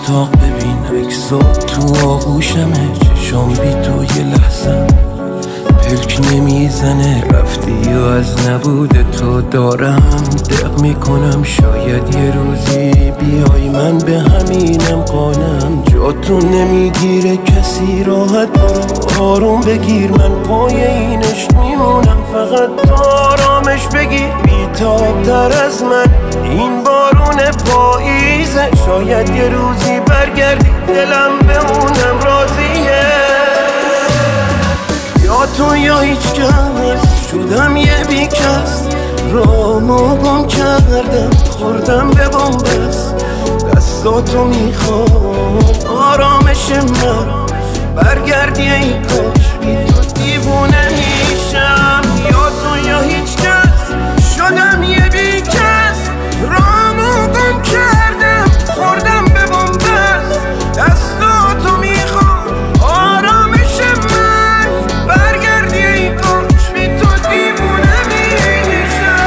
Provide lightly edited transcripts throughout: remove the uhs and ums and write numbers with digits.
اتاق ببین عکسات تو آغوشمه، چشام بی تو یه لحظه پلک نمیزنه. رفتی و از نبود تو دارم دق میکنم، شاید یه روزی بیای من به همینم قانم. جاتون نمیگیره کسی راحت برو آروم بگیر، من پای این عشق میمونم فقط تو آرامش بگیر. بیتاب تر از من این بارون پاییزه، شاید یه روزی برگردی دلم به اونم راضیه. یا تو یا هیچ کس، شدم یه بیکس، رامو گم کردم خوردم به بنبست. دستاتو میخوام آرامش من، برگردی ای کاش بی تو دیوونه میشم. یا تو یا هیچ کس، شدم یه بیکس، رامو گم کردم خوردم به بنبست. دستاتو میخوام آرامش من، برگردی ای کاش بی تو دیوونه میشم.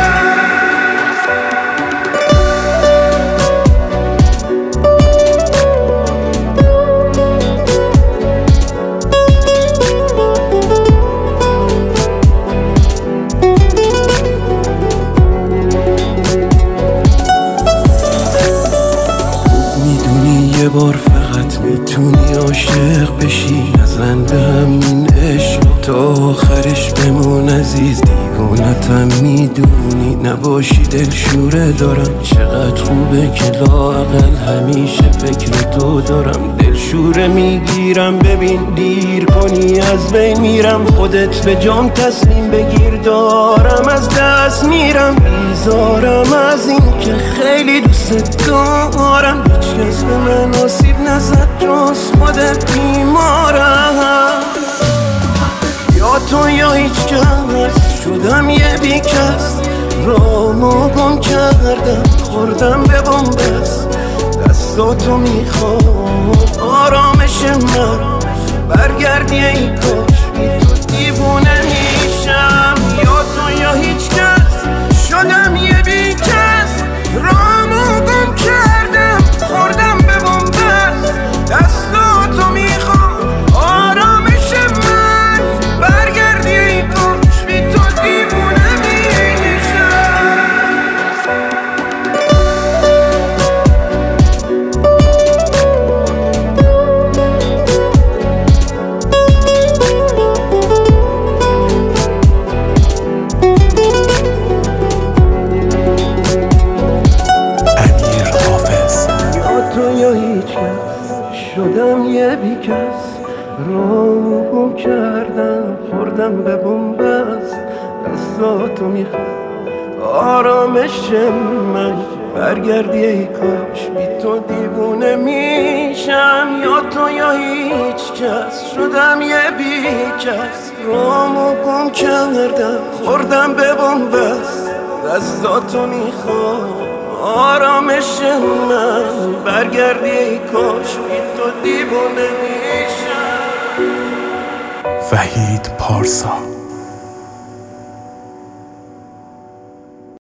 یه بار فقط میتونی عاشق بشی، نزن به همین عشق تا آخرش بمون عزیز. دیوونتم میدونی نباشی دلشوره دارم، چقدر خوبه که لااقل همیشه فکر تو دارم. دلشوره میگیرم ببین دیر کنی از بین میرم، خودت به جام تسلیم بگیر دارم از دست میرم. بیزارم از این که خیلی دوست دارم، هیچکس به من آسیب نزد جز خودت بیمارم. یا تو یا هیچ کس، شدم یه بیکس، رامو گم کردم خوردم به بنبست. دستاتو میخوام آرامش من، برگردی ای کاش بی تو دیوونه میشم. یا تو یا هیچ کس، شدم یه بیکس، رامو گم کردم خوردم به بنبست. دستاتو میخوام آرامش من، برگردی ای کاش بی تو دیوونه میشم. یا هیچ کس، شدم یه بیکس، رامو گم کردم خوردم به بنبست. دستاتو میخوام آرامش من، برگردی ای کاش بی تو دیوونه میشم. یا تو یا هیچ کس، شدم یه بیکس، رامو گم کردم خوردم به بنبست. دستاتو میخوام آرامش من، برگردی ای کاش بی تو دیوونه میشم. وحید پارسا.